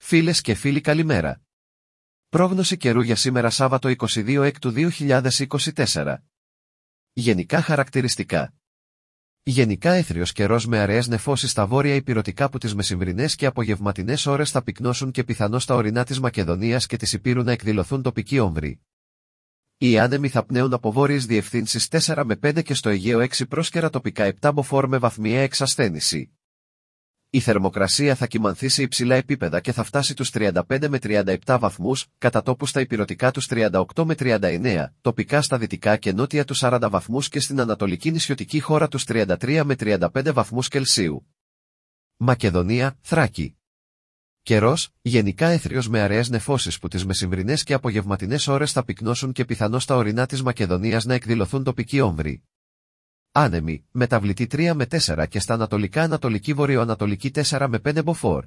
Φίλες και φίλοι, καλημέρα. Πρόγνωση καιρού για σήμερα Σάββατο 22 Έκτου 2024. Γενικά χαρακτηριστικά. Γενικά έθριος καιρός με αραιές νεφώσεις στα βόρεια ηπειρωτικά που τις μεσημβρινές και απογευματινές ώρες θα πυκνώσουν και πιθανώς στα ορεινά της Μακεδονίας και της Ηπείρου να εκδηλωθούν τοπικοί όμβροι. Οι άνεμοι θα πνέουν από βόρειες διευθύνσεις 4 με 5 και στο Αιγαίο 6 πρόσκαιρα τοπικά 7 μποφόρ με βαθμιαία εξασθένηση. Η θερμοκρασία θα κυμανθεί σε υψηλά επίπεδα και θα φτάσει τους 35 με 37 βαθμούς, κατά τόπου στα ηπειρωτικά τους 38 με 39, τοπικά στα δυτικά και νότια τους 40 βαθμούς και στην ανατολική νησιωτική χώρα τους 33 με 35 βαθμούς Κελσίου. Μακεδονία, Θράκη. Καιρός, γενικά έθριος με αραιές νεφώσεις που τις μεσημβρινές και απογευματινές ώρες θα πυκνώσουν και πιθανώς στα ορεινά της Μακεδονίας να εκδηλωθούν τοπικοί όμβροι. Άνεμοι, μεταβλητή 3 με 4 και στα ανατολικά ανατολική βορειοανατολική 4 με 5 μποφόρ.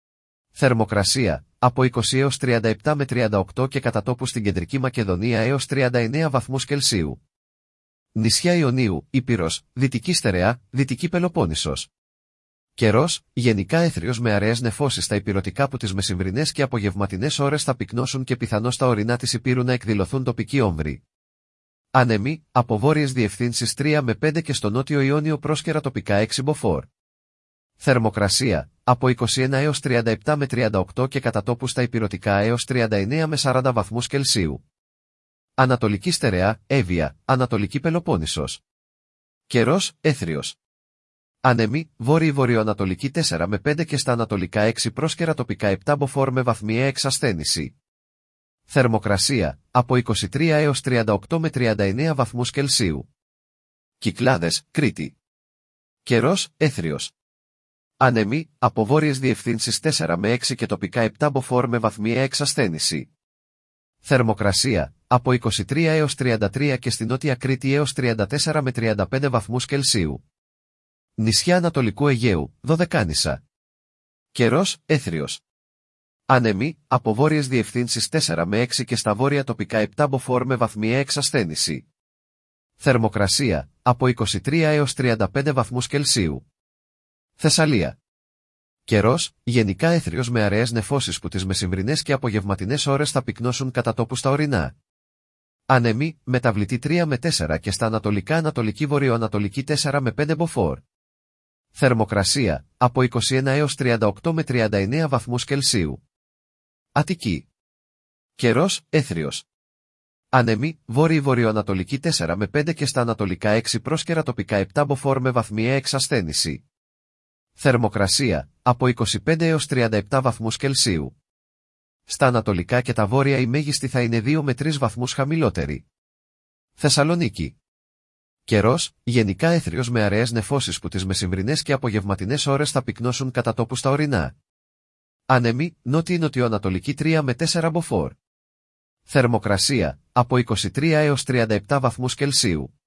Θερμοκρασία, από 20 έως 37 με 38 και κατά τόπου στην κεντρική Μακεδονία έως 39 βαθμούς Κελσίου. Νησιά Ιωνίου, Ήπειρος, Δυτική Στερεά, Δυτική Πελοπόννησος. Καιρός, γενικά έθριος με αραιές νεφώσεις στα ηπειρωτικά που τις μεσημβρινές και απογευματινές ώρες θα πυκνώσουν και πιθανώς στα ορεινά της Ηπείρου να εκδηλωθούν τοπικοί όμβροι. Άνεμοι, από βόρειες διευθύνσεις 3 με 5 και στο νότιο Ιόνιο πρόσκαιρα τοπικά 6 μποφόρ. Θερμοκρασία, από 21 έως 37 με 38 και κατά τόπου στα ηπειρωτικά έως 39 με 40 βαθμούς Κελσίου. Ανατολική Στερεά, Εύβοια, Ανατολική Πελοπόννησος. Καιρός, έθριος. Άνεμοι, βόρειο-βορειοανατολική 4 με 5 και στα ανατολικά 6 πρόσκαιρα τοπικά 7 μποφόρ με βαθμιαία εξασθένηση. Θερμοκρασία, από 23 έως 38 με 39 βαθμούς Κελσίου. Κυκλάδες, Κρήτη. Καιρός, έθριος. Άνεμοι, από βόρειες διευθύνσεις 4 με 6 και τοπικά 7 μποφόρ με βαθμιαία εξασθένηση. Θερμοκρασία, από 23 έως 33 και στη Νότια Κρήτη έως 34 με 35 βαθμούς Κελσίου. Νησιά Ανατολικού Αιγαίου, Δωδεκάνησα. Καιρός, έθριος. Άνεμοι, από βόρειες διευθύνσεις 4 με 6 και στα βόρεια τοπικά 7 μποφόρ με βαθμιαία εξασθένηση. Θερμοκρασία, από 23 έως 35 βαθμούς Κελσίου. Θεσσαλία. Καιρός, γενικά έθριος με αραιές νεφώσεις που τις μεσημβρινές και απογευματινές ώρες θα πυκνώσουν κατά τόπου στα ορεινά. Άνεμοι, μεταβλητή 3 με 4 και στα ανατολικά ανατολική βορειοανατολική 4 με 5 μποφόρ. Θερμοκρασία, από 21 έως 38 με 39 βαθμούς Κελσίου. Αττική. Καιρός, έθριος. Άνεμοι, βόρειο-βορειοανατολική 4 με 5 και στα ανατολικά 6 πρόσκαιρα τοπικά 7 μποφόρ με βαθμιαία εξασθένηση. Θερμοκρασία, από 25 έως 37 βαθμούς Κελσίου. Στα ανατολικά και τα βόρεια η μέγιστη θα είναι 2 με 3 βαθμούς χαμηλότερη. Θεσσαλονίκη. Καιρός, γενικά έθριος με αραιές νεφώσεις που τις μεσημβρινές και απογευματινές ώρες θα πυκνώσουν κατά τόπου στα ορεινά. Άνεμοι, νότιο-νοτιοανατολική 3 με 4 μποφόρ. Θερμοκρασία, από 23 έως 37 βαθμούς Κελσίου.